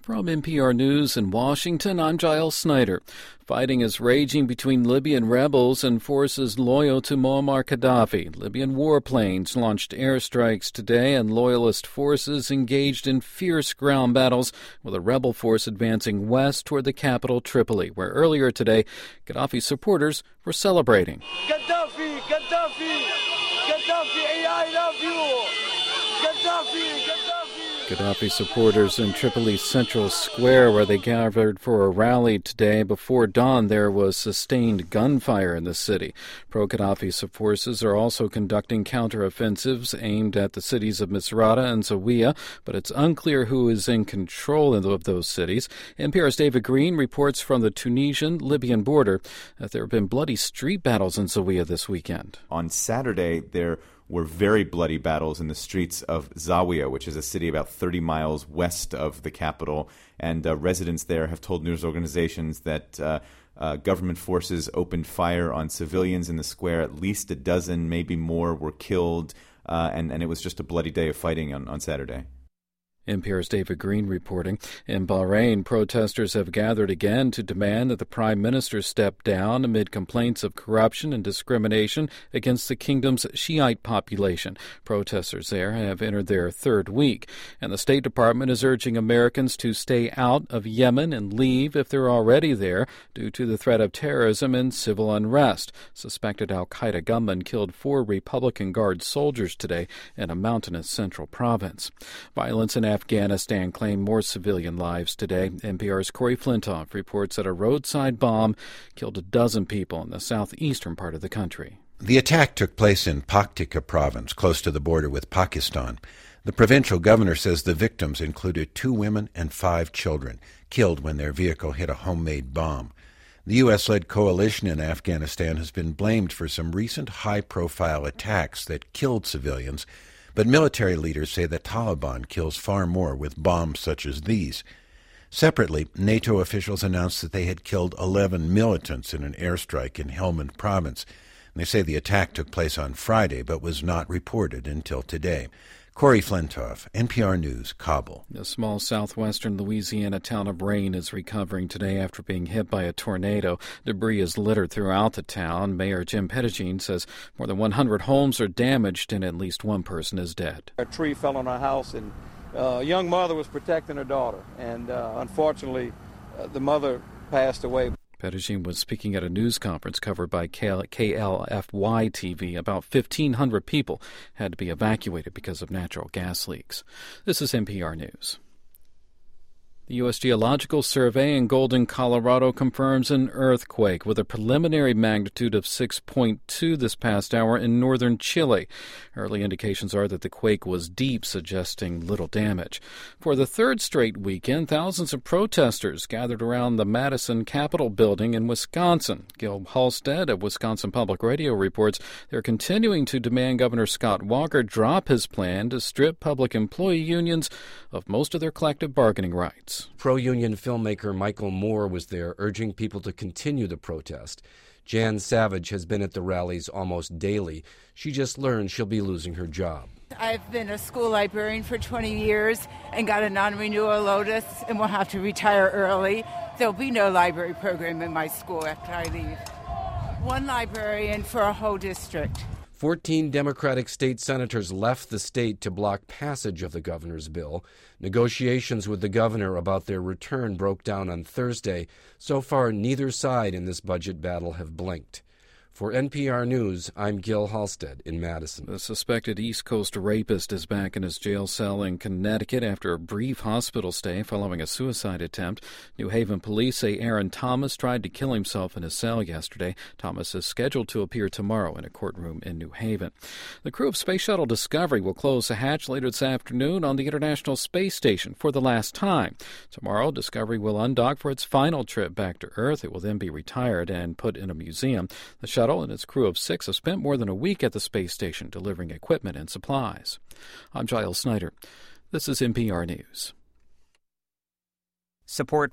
From NPR News in Washington, I'm Giles Snyder. Fighting is raging between Libyan rebels and forces loyal to Muammar Gaddafi. Libyan warplanes launched airstrikes today, and loyalist forces engaged in fierce ground battles, with a rebel force advancing west toward the capital, Tripoli, where earlier today, Gaddafi supporters were celebrating. Gaddafi, Gaddafi, Gaddafi, I love you. Gaddafi, Gaddafi. Gaddafi supporters in Tripoli's central square, where they gathered for a rally today. Before dawn, there was sustained gunfire in the city. Pro-Gaddafi forces are also conducting counteroffensives aimed at the cities of Misrata and Zawiya, but it's unclear who is in control of those cities. NPR's David Green reports from the Tunisian-Libyan border that there have been bloody street battles in Zawiya this weekend. On Saturday, there were very bloody battles in the streets of Zawiya, which is a city about 30 miles west of the capital. And residents there have told news organizations that government forces opened fire on civilians in the square. At least a dozen, maybe more, were killed. And it was just a bloody day of fighting on Saturday. NPR's David Green reporting. In Bahrain, protesters have gathered again to demand that the prime minister step down amid complaints of corruption and discrimination against the kingdom's Shiite population. Protesters there have entered their third week, and the State Department is urging Americans to stay out of Yemen and leave if they're already there due to the threat of terrorism and civil unrest. Suspected al-Qaeda gunmen killed 4 Republican Guard soldiers today in a mountainous central province. Violence in Afghanistan claimed more civilian lives today. NPR's Corey Flintoff reports that a roadside bomb killed a dozen people in the southeastern part of the country. The attack took place in Paktika province, close to the border with Pakistan. The provincial governor says the victims included 2 women and 5 children, killed when their vehicle hit a homemade bomb. The U.S.-led coalition in Afghanistan has been blamed for some recent high-profile attacks that killed civilians, but military leaders say the Taliban kills far more with bombs such as these. Separately, NATO officials announced that they had killed 11 militants in an airstrike in Helmand province. And they say the attack took place on Friday but was not reported until today. Corey Flintoff, NPR News, Kabul. The small southwestern Louisiana town of Rayne is recovering today after being hit by a tornado. Debris is littered throughout the town. Mayor Jim Pettigene says more than 100 homes are damaged and at least one person is dead. A tree fell on our house, and a young mother was protecting her daughter, and unfortunately the mother passed away. Pettigene was speaking at a news conference covered by KLFY-TV. About 1,500 people had to be evacuated because of natural gas leaks. This is NPR News. The U.S. Geological Survey in Golden, Colorado confirms an earthquake with a preliminary magnitude of 6.2 this past hour in northern Chile. Early indications are that the quake was deep, suggesting little damage. For the third straight weekend, thousands of protesters gathered around the Madison Capitol building in Wisconsin. Gil Halstead of Wisconsin Public Radio reports they're continuing to demand Governor Scott Walker drop his plan to strip public employee unions of most of their collective bargaining rights. Pro-union filmmaker Michael Moore was there, urging people to continue the protest. Jan Savage has been at the rallies almost daily. She just learned she'll be losing her job. I've been a school librarian for 20 years and got a non-renewal notice and will have to retire early. There'll be no library program in my school after I leave. One librarian for a whole district. 14 Democratic state senators left the state to block passage of the governor's bill. Negotiations with the governor about their return broke down on Thursday. So far, neither side in this budget battle have blinked. For NPR News, I'm Gil Halstead in Madison. The suspected East Coast rapist is back in his jail cell in Connecticut after a brief hospital stay following a suicide attempt. New Haven police say Aaron Thomas tried to kill himself in his cell yesterday. Thomas is scheduled to appear tomorrow in a courtroom in New Haven. The crew of Space Shuttle Discovery will close the hatch later this afternoon on the International Space Station for the last time. Tomorrow, Discovery will undock for its final trip back to Earth. It will then be retired and put in a museum. The shuttle and its crew of 6 have spent more than a week at the space station delivering equipment and supplies. I'm Giles Snyder. This is NPR News. Support